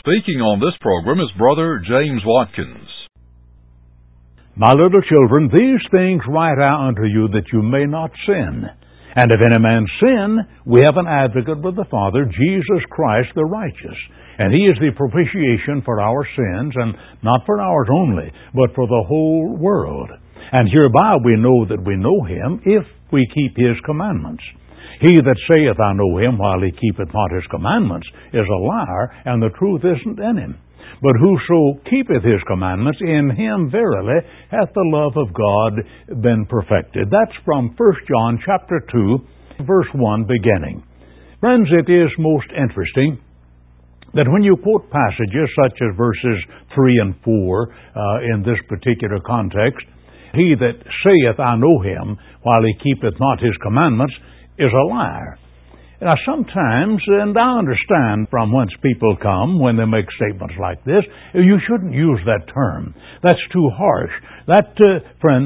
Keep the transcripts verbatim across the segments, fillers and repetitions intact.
Speaking on this program is Brother James Watkins. My little children, these things write I unto you that you may not sin. And if any man sin, we have an advocate with the Father, Jesus Christ the righteous. And He is the propitiation for our sins, and not for ours only, but for the whole world. And hereby we know that we know Him, if we keep His commandments. He that saith, I know Him, while he keepeth not His commandments, is a liar, and the truth isn't in him. But whoso keepeth His commandments, in him verily hath the love of God been perfected. That's from First John chapter two, verse one beginning. Friends, it is most interesting that when you quote passages such as verses three and four uh, in this particular context, he that saith, I know Him, while he keepeth not His commandments, is a liar. Now, sometimes, and I understand from whence people come when they make statements like this, you shouldn't use that term. That's too harsh. That, uh, friends,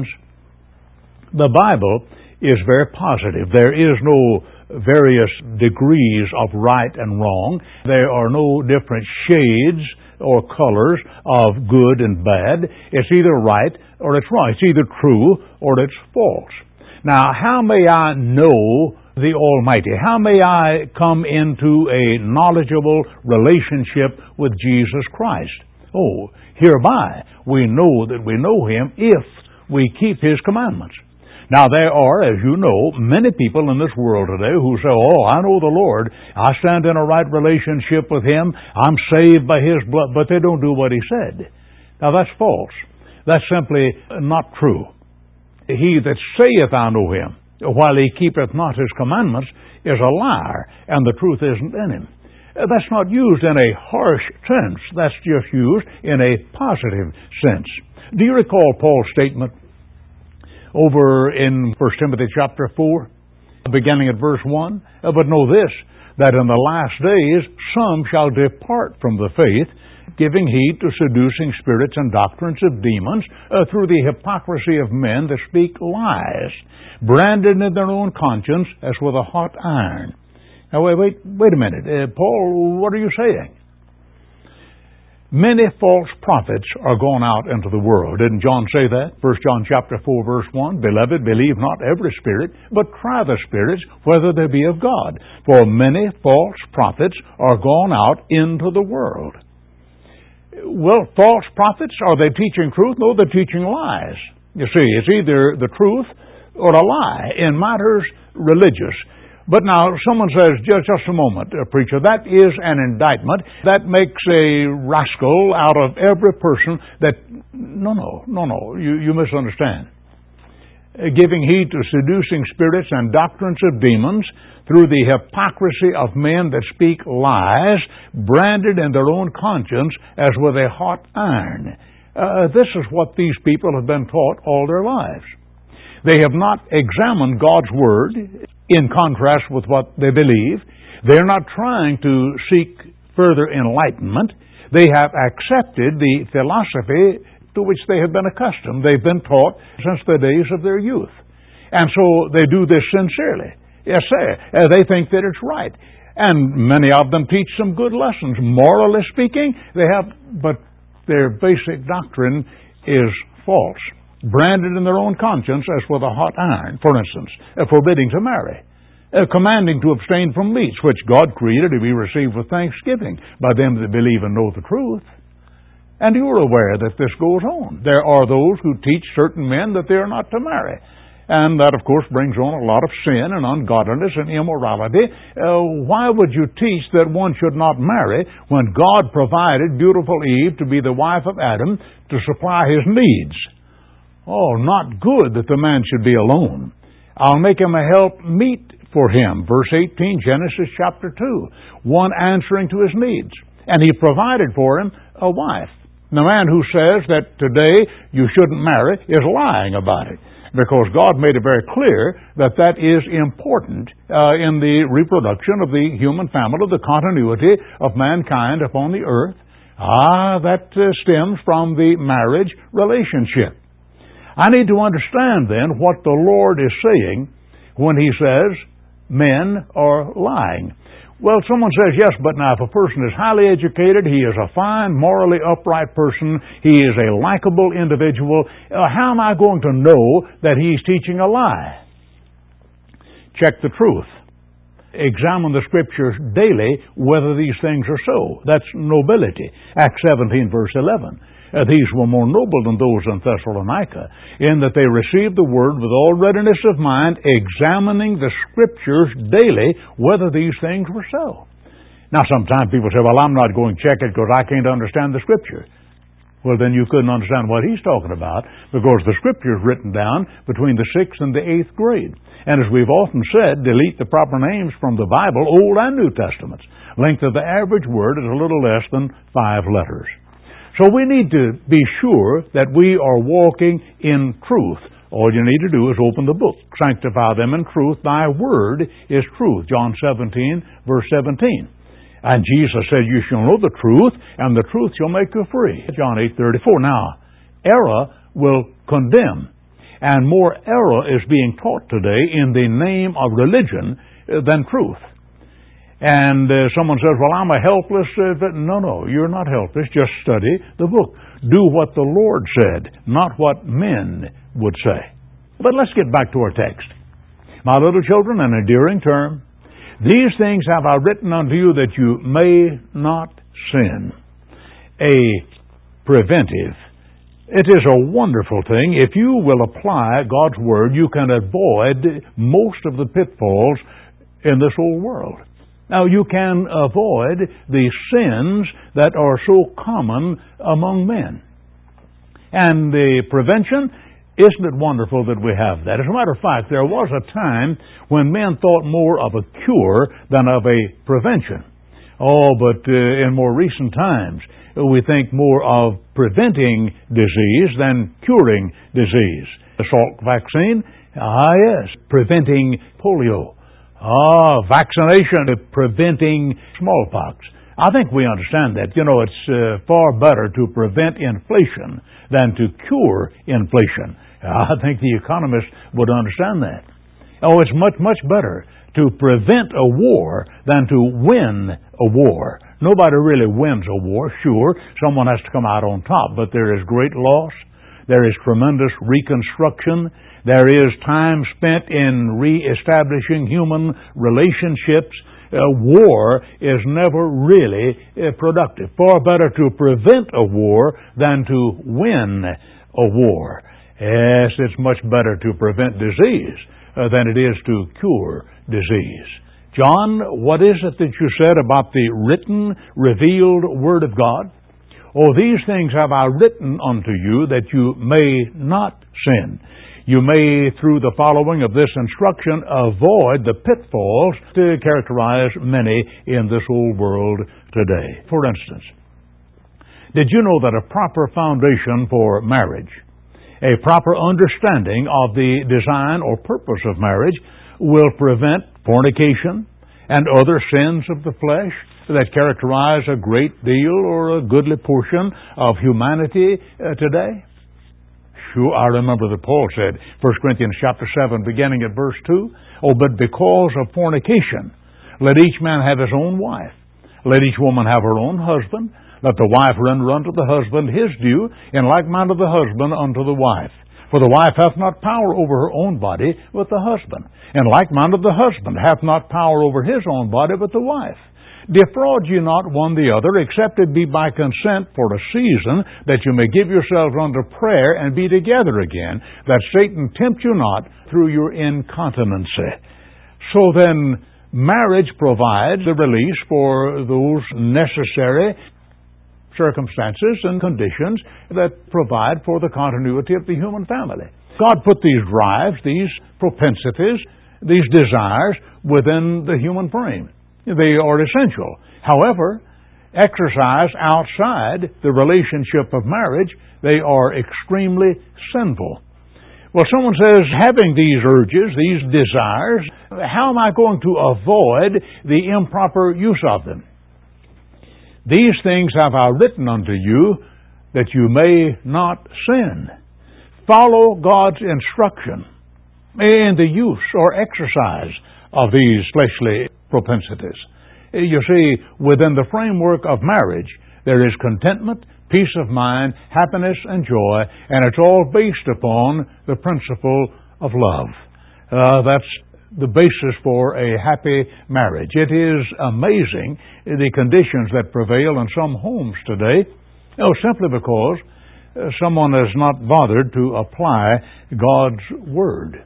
the Bible is very positive. There is no various degrees of right and wrong. There are no different shades or colors of good and bad. It's either right or it's wrong. It's either true or it's false. Now, how may I know the Almighty? How may I come into a knowledgeable relationship with Jesus Christ? Oh, hereby we know that we know Him if we keep His commandments. Now, there are, as you know, many people in this world today who say, oh, I know the Lord. I stand in a right relationship with Him. I'm saved by His blood. But they don't do what He said. Now, that's false. That's simply not true. He that saith, I know Him, while he keepeth not His commandments, is a liar, and the truth isn't in him. That's not used in a harsh sense. That's just used in a positive sense. Do you recall Paul's statement over in First Timothy chapter four, beginning at verse one? But know this, that in the last days some shall depart from the faith, giving heed to seducing spirits and doctrines of demons, uh, through the hypocrisy of men that speak lies, branded in their own conscience as with a hot iron. Now, wait, wait, wait a minute. Uh, Paul, what are you saying? Many false prophets are gone out into the world. Didn't John say that? First John chapter four, verse one, Beloved, believe not every spirit, but try the spirits, whether they be of God. For many false prophets are gone out into the world. Well, false prophets, are they teaching truth? No, they're teaching lies. You see, it's either the truth or a lie in matters religious. But now, someone says, just, just a moment, uh, preacher, that is an indictment. That makes a rascal out of every person that... No, no, no, no, you, you misunderstand. Uh, giving heed to seducing spirits and doctrines of demons, through the hypocrisy of men that speak lies, branded in their own conscience as with a hot iron. Uh, this is what these people have been taught all their lives. They have not examined God's Word in contrast with what they believe. They're not trying to seek further enlightenment. They have accepted the philosophy to which they have been accustomed. They've been taught since the days of their youth. And so they do this sincerely. Yes, sir. Uh, they think that it's right. And many of them teach some good lessons. Morally speaking, they have, but their basic doctrine is false. Branded in their own conscience as with a hot iron, for instance, uh, forbidding to marry, uh, commanding to abstain from meats, which God created to be received with thanksgiving by them that believe and know the truth. And you're aware that this goes on. There are those who teach certain men that they are not to marry. And that, of course, brings on a lot of sin and ungodliness and immorality. Uh, why would you teach that one should not marry when God provided beautiful Eve to be the wife of Adam to supply his needs? Oh, not good that the man should be alone. I'll make him a help meet for him. Verse eighteen, Genesis chapter two. One answering to his needs. And He provided for him a wife. The man who says that today you shouldn't marry is lying about it. Because God made it very clear that that is important uh, in the reproduction of the human family, the continuity of mankind upon the earth. Ah, that uh, stems from the marriage relationship. I need to understand then what the Lord is saying when He says men are lying. Well, someone says, yes, but now if a person is highly educated, he is a fine, morally upright person, he is a likable individual, uh, how am I going to know that he's teaching a lie? Check the truth. Examine the Scriptures daily whether these things are so. That's nobility. Acts seventeen, verse eleven. Uh, these were more noble than those in Thessalonica, in that they received the Word with all readiness of mind, examining the Scriptures daily whether these things were so. Now, sometimes people say, well, I'm not going to check it because I can't understand the Scripture. Well, then you couldn't understand what he's talking about, because the Scripture is written down between the sixth and the eighth grade. And as we've often said, delete the proper names from the Bible, Old and New Testaments. Length of the average word is a little less than five letters. So we need to be sure that we are walking in truth. All you need to do is open the book. Sanctify them in truth. Thy word is truth. John seventeen, verse seventeen. And Jesus said, you shall know the truth, and the truth shall make you free. John eight, thirty-four. Now, error will condemn. And more error is being taught today in the name of religion than truth. And uh, someone says, well, I'm a helpless... Uh, no, no, you're not helpless. Just study the book. Do what the Lord said, not what men would say. But let's get back to our text. My little children, an endearing term, these things have I written unto you that you may not sin. A preventive. It is a wonderful thing. If you will apply God's Word, you can avoid most of the pitfalls in this old world. Now, you can avoid the sins that are so common among men. And the prevention, isn't it wonderful that we have that? As a matter of fact, there was a time when men thought more of a cure than of a prevention. Oh, but uh, in more recent times, we think more of preventing disease than curing disease. The Salk vaccine, ah yes, preventing polio. Ah, vaccination, preventing smallpox. I think we understand that. You know, it's uh, far better to prevent inflation than to cure inflation. I think the economists would understand that. Oh, it's much, much better to prevent a war than to win a war. Nobody really wins a war. Sure, someone has to come out on top, but there is great loss. There is tremendous reconstruction. There is time spent in reestablishing human relationships. Uh, war is never really uh, productive. Far better to prevent a war than to win a war. Yes, it's much better to prevent disease uh, than it is to cure disease. John, what is it that you said about the written, revealed Word of God? Oh, these things have I written unto you that you may not sin. You may, through the following of this instruction, avoid the pitfalls to characterize many in this old world today. For instance, did you know that a proper foundation for marriage, a proper understanding of the design or purpose of marriage, will prevent fornication and other sins of the flesh that characterize a great deal or a goodly portion of humanity uh, today? Sure, I remember that Paul said, First Corinthians chapter seven, beginning at verse two, oh, but because of fornication, let each man have his own wife. Let each woman have her own husband. Let the wife render unto the husband his due, in like manner the husband unto the wife. For the wife hath not power over her own body, but the husband. In like manner the husband hath not power over his own body, but the wife. Defraud ye not one the other, except it be by consent for a season, that you may give yourselves unto prayer and be together again, that Satan tempt you not through your incontinency. So then, marriage provides the release for those necessary circumstances and conditions that provide for the continuity of the human family. God put these drives, these propensities, these desires within the human frame. They are essential. However, exercised outside the relationship of marriage, they are extremely sinful. Well, someone says, having these urges, these desires, how am I going to avoid the improper use of them? These things have I written unto you, that you may not sin. Follow God's instruction in the use or exercise of these fleshly propensities. You see, within the framework of marriage, there is contentment, peace of mind, happiness, and joy, and it's all based upon the principle of love. Uh, that's the basis for a happy marriage. It is amazing the conditions that prevail in some homes today, you know, simply because uh, someone has not bothered to apply God's Word.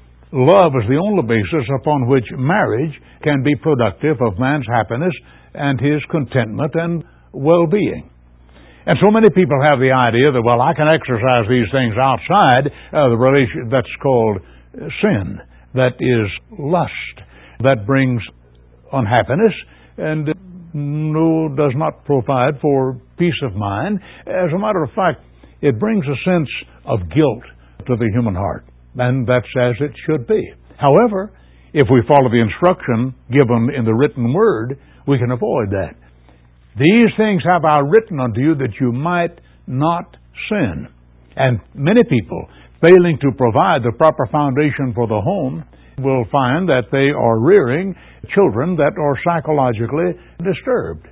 Love is the only basis upon which marriage can be productive of man's happiness and his contentment and well-being. And so many people have the idea that, well, I can exercise these things outside uh, the relation that's called sin, that is lust, that brings unhappiness and no, does not provide for peace of mind. As a matter of fact, it brings a sense of guilt to the human heart, and that's as it should be. However, if we follow the instruction given in the written word, we can avoid that. These things have I written unto you that you might not sin. And many people, failing to provide the proper foundation for the home, will find that they are rearing children that are psychologically disturbed.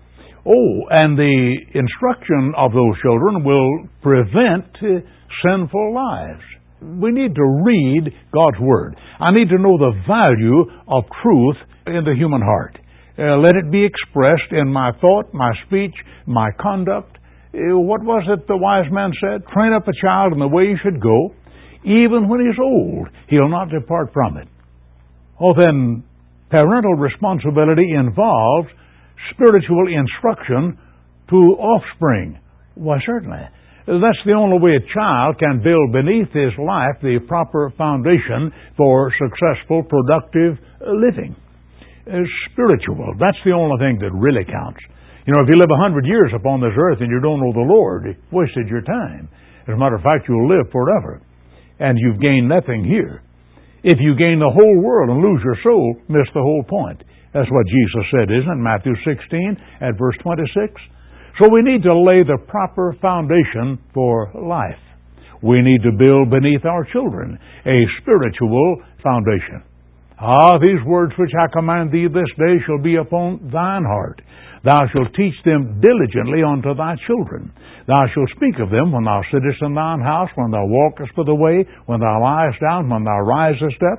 Oh, and the instruction of those children will prevent uh, sinful lives. We need to read God's Word. I need to know the value of truth in the human heart. Uh, let it be expressed in my thought, my speech, my conduct. Uh, what was it the wise man said? Train up a child in the way he should go. Even when he's old, he'll not depart from it. Oh, then, parental responsibility involves spiritual instruction to offspring. Why, certainly. That's the only way a child can build beneath his life the proper foundation for successful, productive living. Uh, spiritual. That's the only thing that really counts. You know, if you live a hundred years upon this earth and you don't know the Lord, you've wasted your time. As a matter of fact, you'll live forever. And you've gained nothing here. If you gain the whole world and lose your soul, miss the whole point. That's what Jesus said, isn't it? Matthew sixteen at verse twenty-six. So we need to lay the proper foundation for life. We need to build beneath our children a spiritual foundation. Ah, these words which I command thee this day shall be upon thine heart. Thou shalt teach them diligently unto thy children. Thou shalt speak of them when thou sittest in thine house, when thou walkest by the way, when thou liest down, when thou risest up.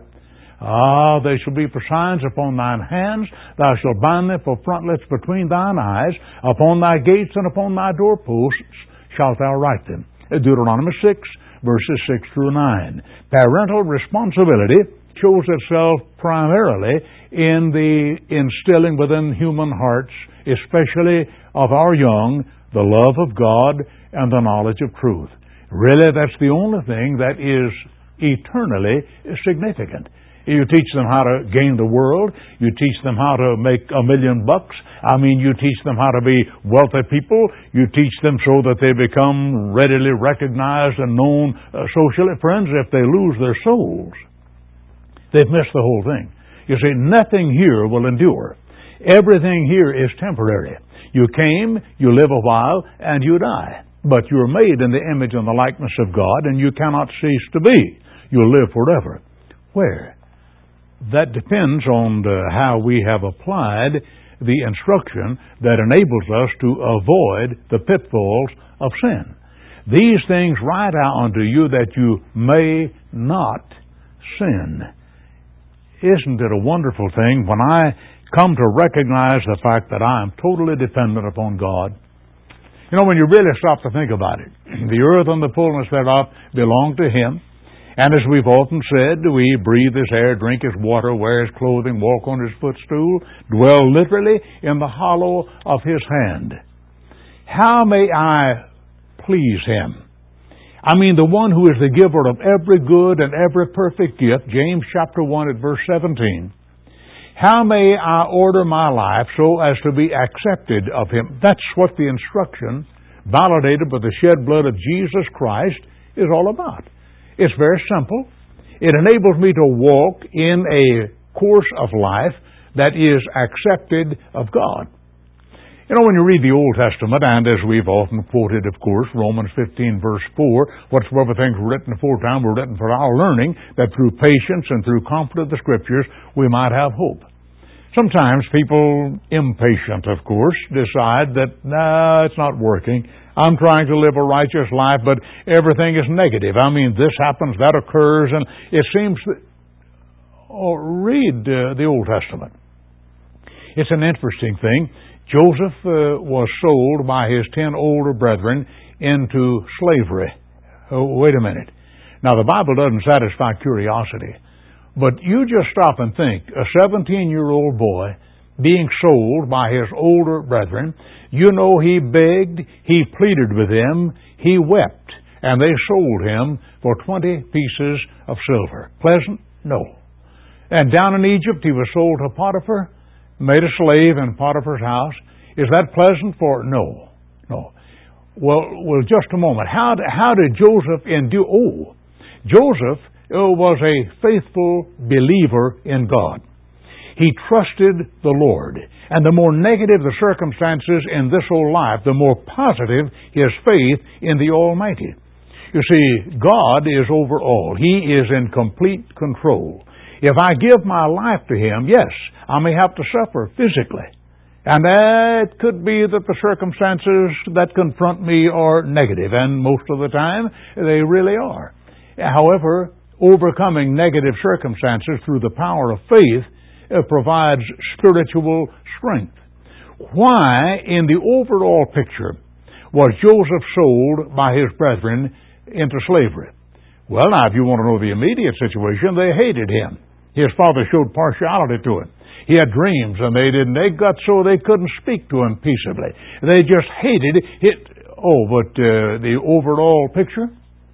Ah, they shall be for signs upon thine hands. Thou shalt bind them for frontlets between thine eyes. Upon thy gates and upon thy doorposts shalt thou write them. Deuteronomy six, verses six through nine. Parental responsibility shows itself primarily in the instilling within human hearts, especially of our young, the love of God and the knowledge of truth. Really, that's the only thing that is eternally significant. You teach them how to gain the world. You teach them how to make a million bucks. I mean, you teach them how to be wealthy people. You teach them so that they become readily recognized and known uh, socially. Friends, if they lose their souls, they've missed the whole thing. You see, nothing here will endure. Everything here is temporary. You came, you live a while, and you die. But you're made in the image and the likeness of God, and you cannot cease to be. You'll live forever. Where? That depends on the, how we have applied the instruction that enables us to avoid the pitfalls of sin. These things write out unto you that you may not sin. Isn't it a wonderful thing when I come to recognize the fact that I am totally dependent upon God? You know, when you really stop to think about it, the earth and the fullness thereof belong to Him. And as we've often said, we breathe His air, drink His water, wear His clothing, walk on His footstool, dwell literally in the hollow of His hand. How may I please Him? I mean, the one who is the giver of every good and every perfect gift, James chapter one at verse seventeen. How may I order my life so as to be accepted of Him? That's what the instruction, validated by the shed blood of Jesus Christ, is all about. It's very simple. It enables me to walk in a course of life that is accepted of God. You know, when you read the Old Testament, and as we've often quoted, of course, Romans fifteen, verse four, whatsoever things were written aforetime were written for our learning, that through patience and through comfort of the Scriptures we might have hope. Sometimes people, impatient of course, decide that, nah, it's not working. I'm trying to live a righteous life, but everything is negative. I mean, this happens, that occurs, and it seems that, oh, read uh, the Old Testament. It's an interesting thing. Joseph uh, was sold by his ten older brethren into slavery. Oh, wait a minute. Now, the Bible doesn't satisfy curiosity. But you just stop and think, a seventeen-year-old boy being sold by his older brethren, you know he begged, he pleaded with them, he wept, and they sold him for twenty pieces of silver. Pleasant? No. And down in Egypt he was sold to Potiphar, made a slave in Potiphar's house. Is that pleasant for? No. No. Well, well, just a moment. How, how did Joseph endure? Oh, Joseph was a faithful believer in God. He trusted the Lord. And the more negative the circumstances in this whole life, the more positive his faith in the Almighty. You see, God is over all. He is in complete control. If I give my life to Him, yes, I may have to suffer physically. And it could be that the circumstances that confront me are negative, and most of the time they really are. However, overcoming negative circumstances through the power of faith uh, provides spiritual strength. Why, in the overall picture, was Joseph sold by his brethren into slavery? Well, now, if you want to know the immediate situation, they hated him. His father showed partiality to him. He had dreams, and they didn't. They got so they couldn't speak to him peaceably. They just hated it. Oh, but uh, the overall picture?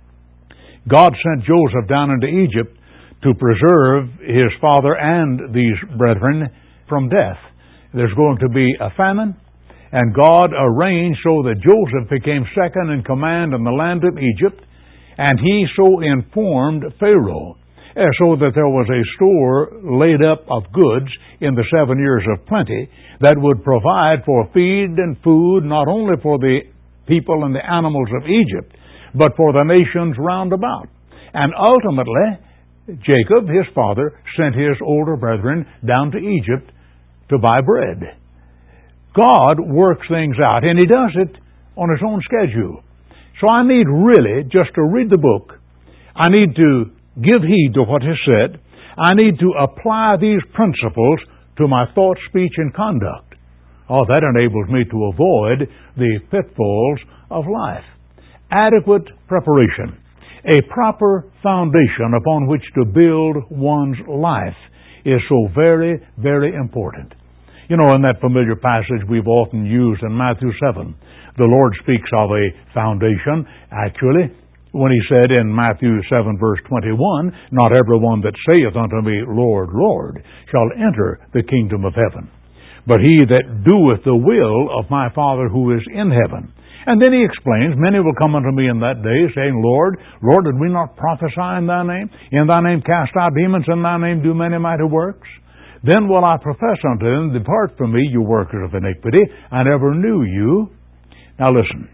God sent Joseph down into Egypt to preserve his father and these brethren from death. There's going to be a famine, and God arranged so that Joseph became second in command in the land of Egypt, and he so informed Pharaoh, so that there was a store laid up of goods in the seven years of plenty that would provide for feed and food not only for the people and the animals of Egypt, but for the nations round about. And ultimately, Jacob, his father, sent his older brethren down to Egypt to buy bread. God works things out, and He does it on His own schedule. So I need really just to read the book. I need to give heed to what is said. I need to apply these principles to my thought, speech, and conduct. Oh, that enables me to avoid the pitfalls of life. Adequate preparation, a proper foundation upon which to build one's life, is so very, very important. You know, in that familiar passage we've often used in Matthew seven, the Lord speaks of a foundation. Actually, when He said in Matthew seven, verse twenty-one, "Not everyone that saith unto me, Lord, Lord, shall enter the kingdom of heaven, but he that doeth the will of my Father who is in heaven." And then He explains, "Many will come unto me in that day, saying, Lord, Lord, did we not prophesy in Thy name? In Thy name cast out demons, in Thy name do many mighty works? Then will I profess unto them, Depart from me, you workers of iniquity, I never knew you." Now listen.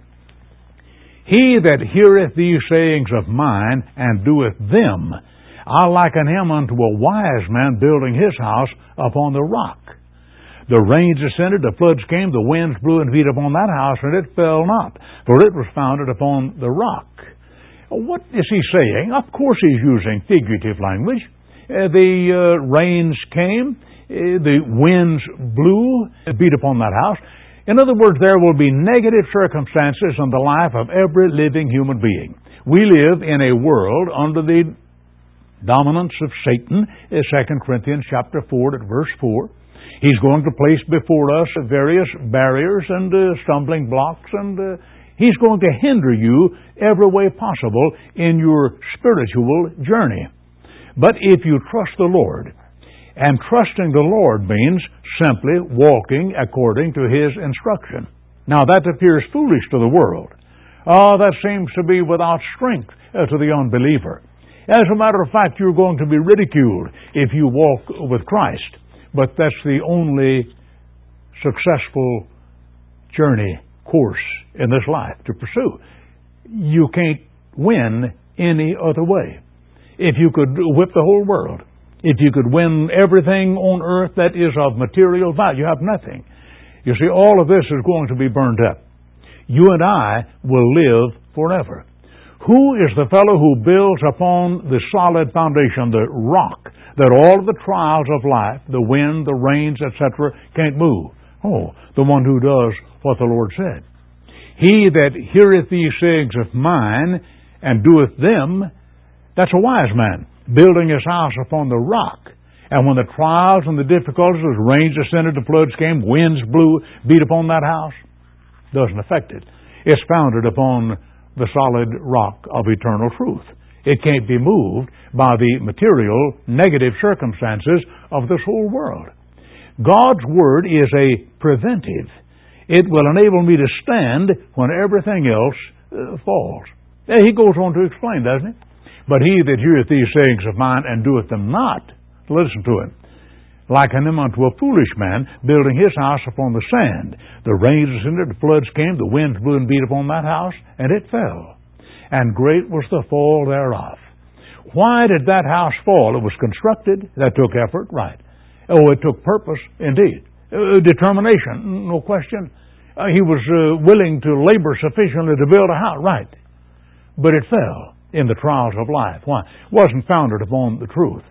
"He that heareth these sayings of mine, and doeth them, I liken him unto a wise man building his house upon the rock. The rains descended, the floods came, the winds blew and beat upon that house, and it fell not, for it was founded upon the rock." What is he saying? Of course he's using figurative language. Uh, the uh, rains came, uh, the winds blew, beat upon that house. In other words, there will be negative circumstances in the life of every living human being. We live in a world under the dominance of Satan, uh, Second Corinthians chapter four at verse four. He's going to place before us various barriers and uh, stumbling blocks, and uh, he's going to hinder you every way possible in your spiritual journey. But if you trust the Lord, and trusting the Lord means simply walking according to His instruction. Now that appears foolish to the world. Oh, that seems to be without strength uh, to the unbeliever. As a matter of fact, you're going to be ridiculed if you walk with Christ. But that's the only successful journey, course in this life to pursue. You can't win any other way. If you could whip the whole world, If you could win everything on earth that is of material value, you have nothing. You see, all of this is going to be burned up. You and I will live forever. Who is the fellow who builds upon the solid foundation, the rock, that all of the trials of life, the wind, the rains, et cetera, can't move? Oh, the one who does what the Lord said. He that heareth these sayings of mine and doeth them, that's a wise man, building his house upon the rock. And when the trials and the difficulties, the rains descended, the floods came, winds blew, beat upon that house, doesn't affect it. It's founded upon the solid rock of eternal truth. It can't be moved by the material, negative circumstances of this whole world. God's Word is a preventive. It will enable me to stand when everything else uh, falls. Yeah, he goes on to explain, doesn't he? But he that heareth these sayings of mine and doeth them not, listen to him, liken him unto a foolish man building his house upon the sand. The rains descended, the floods came, the winds blew and beat upon that house, and it fell. And great was the fall thereof. Why did that house fall? It was constructed. That took effort, right. Oh, it took purpose, indeed. Uh, determination, no question. Uh, he was uh, willing to labor sufficiently to build a house, right. But it fell in the trials of life. Why? It wasn't founded upon the truth.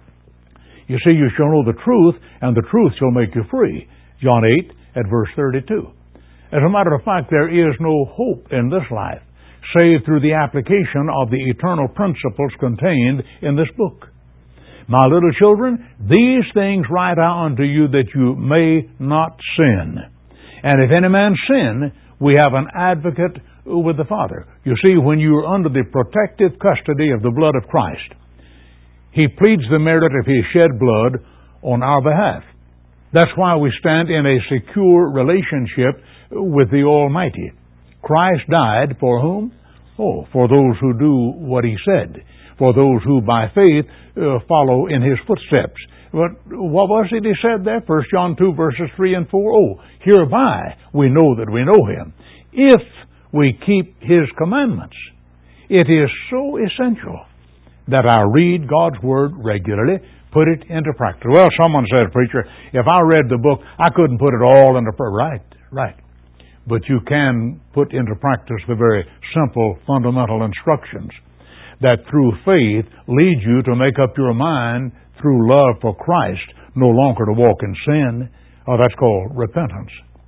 You see, you shall know the truth, and the truth shall make you free. John eight at verse thirty-two. As a matter of fact, there is no hope in this life, save through the application of the eternal principles contained in this book. My little children, these things write I unto you that you may not sin. And if any man sin, we have an advocate with the Father. You see, when you are under the protective custody of the blood of Christ, He pleads the merit of His shed blood on our behalf. That's why we stand in a secure relationship with the Almighty. Christ died for whom? Oh, for those who do what He said. For those who by faith uh, follow in His footsteps. But what was it He said there? First John two verses three and four. Oh, hereby we know that we know Him, if we keep His commandments. It is so essential that I read God's Word regularly, put it into practice. Well, someone said, preacher, if I read the book, I couldn't put it all into practice. Right, right. But you can put into practice the very simple, fundamental instructions that through faith lead you to make up your mind through love for Christ, no longer to walk in sin. Oh, that's called repentance.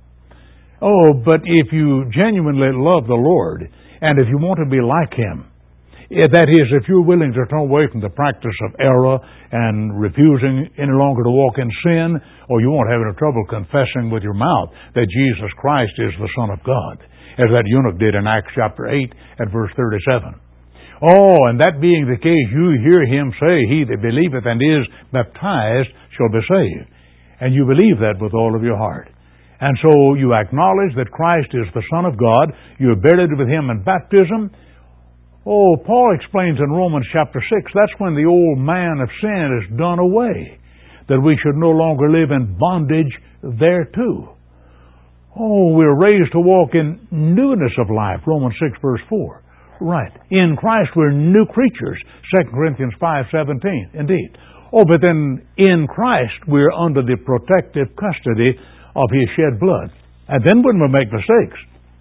Oh, but if you genuinely love the Lord, and if you want to be like Him, that is, if you're willing to turn away from the practice of error and refusing any longer to walk in sin, or you won't have any trouble confessing with your mouth that Jesus Christ is the Son of God, as that eunuch did in Acts chapter eight at verse thirty-seven. Oh, and that being the case, you hear Him say, He that believeth and is baptized shall be saved. And you believe that with all of your heart. And so you acknowledge that Christ is the Son of God. You are buried with Him in baptism. Oh, Paul explains in Romans chapter six, that's when the old man of sin is done away, that we should no longer live in bondage thereto. Oh, we're raised to walk in newness of life, Romans six verse four. Right. In Christ we're new creatures, Second Corinthians five seventeen, indeed. Oh, but then in Christ we're under the protective custody of His shed blood. And then when we make mistakes,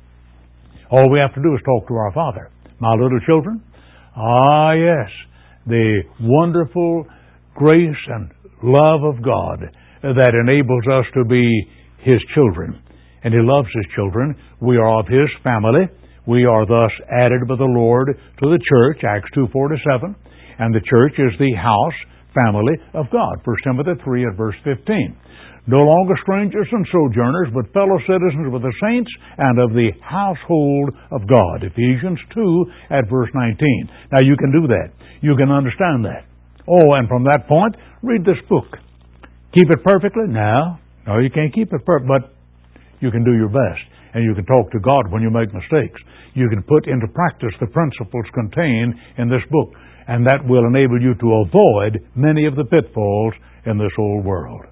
all we have to do is talk to our Father. My little children, ah yes, the wonderful grace and love of God that enables us to be His children. And He loves His children. We are of His family. We are thus added by the Lord to the church, Acts two forty-seven. And the church is the house, family of God, First Timothy three at verse fifteen. No longer strangers and sojourners, but fellow citizens with the saints and of the household of God. Ephesians two at verse nineteen. Now you can do that. You can understand that. Oh, and from that point, read this book. Keep it perfectly? No. No, you can't keep it perfect, but you can do your best. And you can talk to God when you make mistakes. You can put into practice the principles contained in this book. And that will enable you to avoid many of the pitfalls in this old world.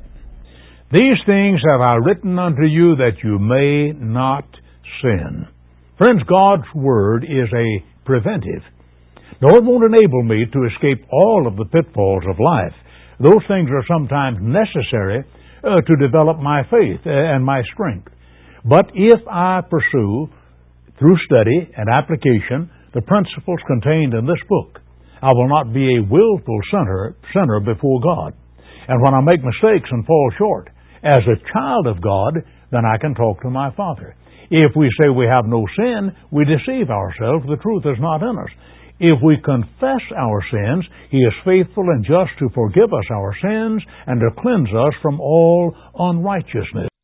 These things have I written unto you that you may not sin. Friends, God's Word is a preventive. No, it won't enable me to escape all of the pitfalls of life Those things are sometimes necessary uh, to develop my faith and my strength. But if I pursue, through study and application, the principles contained in this book, I will not be a willful sinner, sinner before God. And when I make mistakes and fall short, as a child of God, then I can talk to my Father. If we say we have no sin, we deceive ourselves. The truth is not in us. If we confess our sins, He is faithful and just to forgive us our sins and to cleanse us from all unrighteousness.